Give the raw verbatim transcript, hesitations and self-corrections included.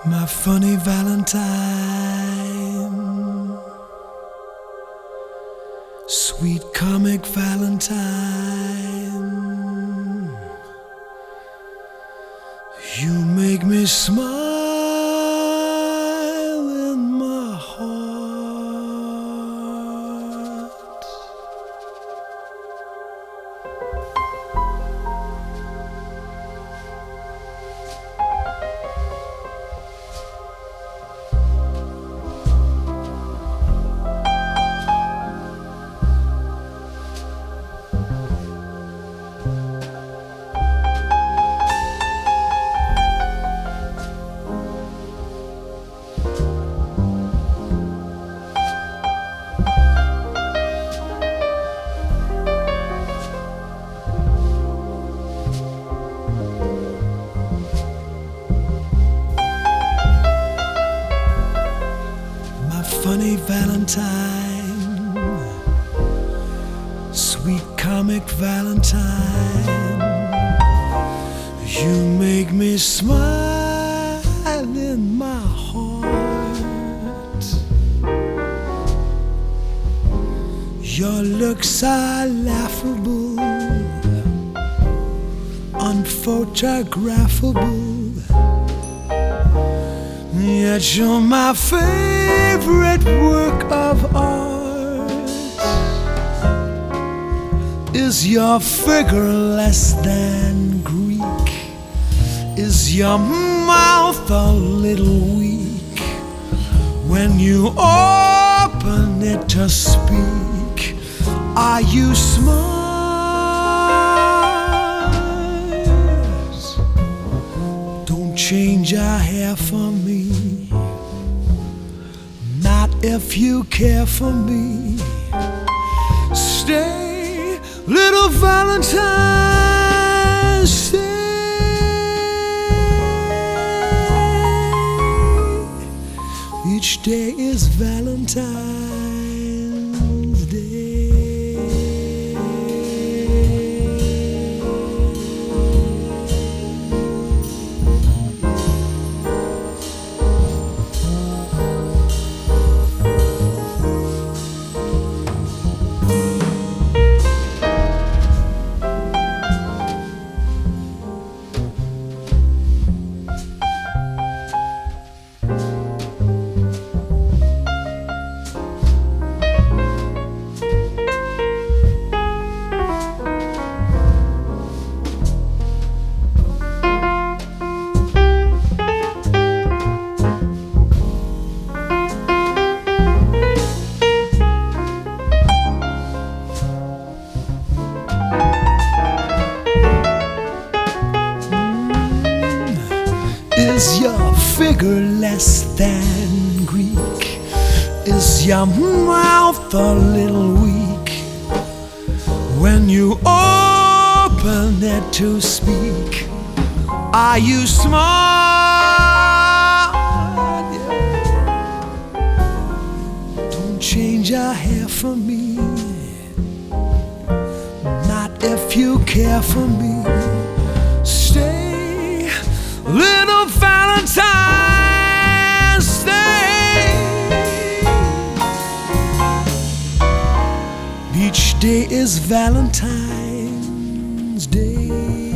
My funny Valentine, sweet comic Valentine, you make me smile in my heart. Funny Valentine, sweet comic Valentine, you make me smile in my heart. Your looks are laughable, unphotographable, yet you're my favorite work of art. Is your figure less than Greek? Is your mouth a little weak when you open it to speak? Are you smart? Don't change your hair for me, not if you care for me. Stay, little Valentine, stay. Each day is Valentine's Day. Is your figure less than Greek? Is your mouth a little weak when you open it to speak? Are you smart? Yeah. Don't change your hair for me, not if you care for me. Stay, little Valentine, stay. Each day is Valentine's Day.